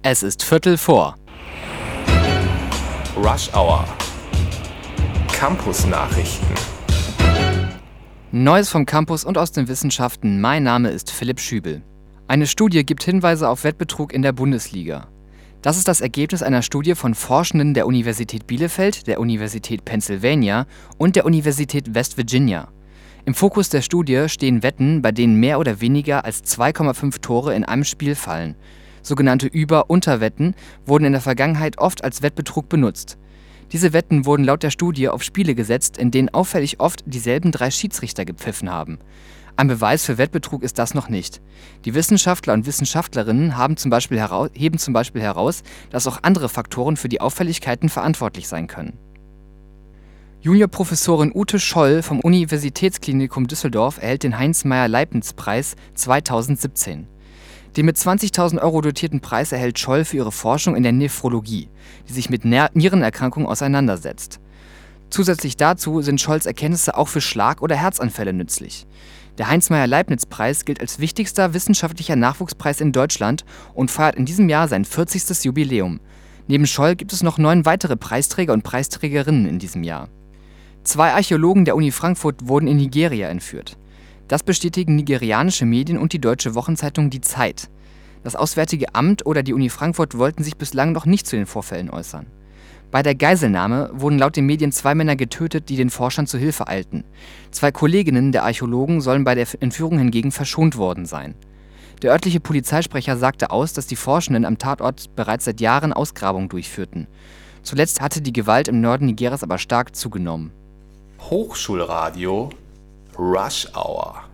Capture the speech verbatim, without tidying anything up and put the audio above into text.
Es ist Viertel vor. Rush Hour. Campus-Nachrichten. Neues vom Campus und aus den Wissenschaften. Mein Name ist Philipp Schübel. Eine Studie gibt Hinweise auf Wettbetrug in der Bundesliga. Das ist das Ergebnis einer Studie von Forschenden der Universität Bielefeld, der Universität Pennsylvania und der Universität West Virginia. Im Fokus der Studie stehen Wetten, bei denen mehr oder weniger als zwei Komma fünf Tore in einem Spiel fallen. Sogenannte Über-Unter-Wetten wurden in der Vergangenheit oft als Wettbetrug benutzt. Diese Wetten wurden laut der Studie auf Spiele gesetzt, in denen auffällig oft dieselben drei Schiedsrichter gepfiffen haben. Ein Beweis für Wettbetrug ist das noch nicht. Die Wissenschaftler und Wissenschaftlerinnen haben zum Beispiel heraus, heben zum Beispiel heraus, dass auch andere Faktoren für die Auffälligkeiten verantwortlich sein können. Juniorprofessorin Ute Scholl vom Universitätsklinikum Düsseldorf erhält den Heinz-Meyer-Leibniz-Preis zweitausendsiebzehn. Den mit zwanzigtausend Euro dotierten Preis erhält Scholl für ihre Forschung in der Nephrologie, die sich mit Nierenerkrankungen auseinandersetzt. Zusätzlich dazu sind Scholls Erkenntnisse auch für Schlag- oder Herzanfälle nützlich. Der Heinz-Meyer-Leibniz-Preis gilt als wichtigster wissenschaftlicher Nachwuchspreis in Deutschland und feiert in diesem Jahr sein vierzigstes Jubiläum. Neben Scholl gibt es noch neun weitere Preisträger und Preisträgerinnen in diesem Jahr. Zwei Archäologen der Uni Frankfurt wurden in Nigeria entführt. Das bestätigen nigerianische Medien und die deutsche Wochenzeitung Die Zeit. Das Auswärtige Amt oder die Uni Frankfurt wollten sich bislang noch nicht zu den Vorfällen äußern. Bei der Geiselnahme wurden laut den Medien zwei Männer getötet, die den Forschern zu Hilfe eilten. Zwei Kolleginnen der Archäologen sollen bei der Entführung hingegen verschont worden sein. Der örtliche Polizeisprecher sagte aus, dass die Forschenden am Tatort bereits seit Jahren Ausgrabungen durchführten. Zuletzt hatte die Gewalt im Norden Nigerias aber stark zugenommen. Hochschulradio Rush Hour.